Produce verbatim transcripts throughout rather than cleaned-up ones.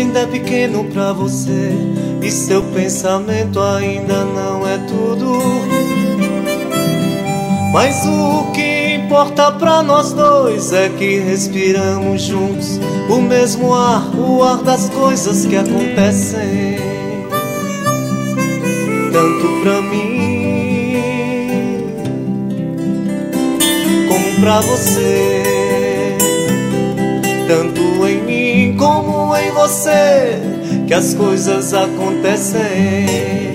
ainda é pequeno pra você, e seu pensamento ainda não é tudo. Mas o que importa pra nós dois é que respiramos juntos o mesmo ar, o ar das coisas que acontecem. Tanto pra mim como pra você, tanto em mim como em você, que as coisas acontecem.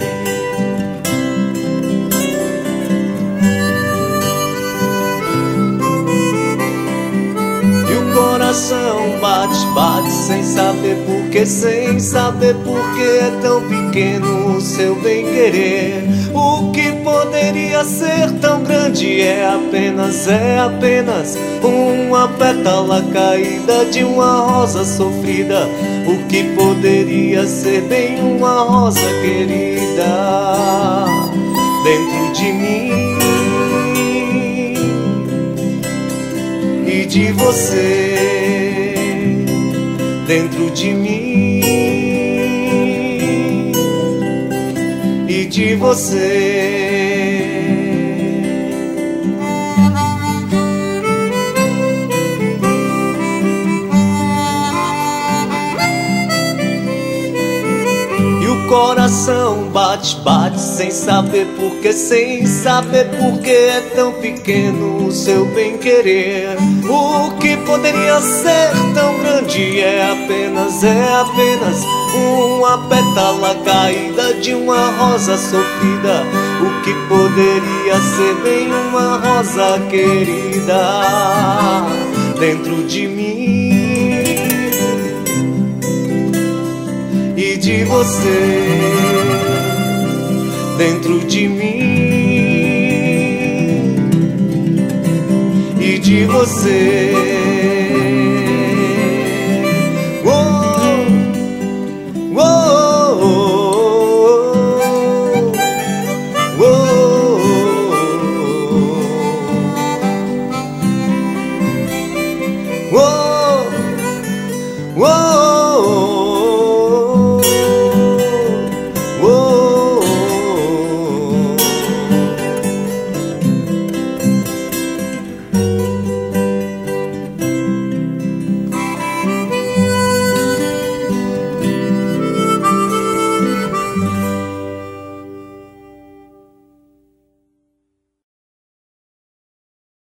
E o coração bate, bate sem saber porquê, sem saber porquê é tão pequeno o seu bem-querer. O que poderia ser tão grande é apenas, é apenas uma pétala caída de uma rosa sofrida. O que poderia ser bem uma rosa querida dentro de mim e de você, dentro de mim e de você. O coração bate, bate sem saber porquê, sem saber porquê é tão pequeno o seu bem-querer. O que poderia ser tão grande é apenas, é apenas uma pétala caída de uma rosa sofrida. O que poderia ser bem uma rosa querida dentro de mim e de você, dentro de mim e de você. Oh, oh, oh, oh, oh, oh, oh.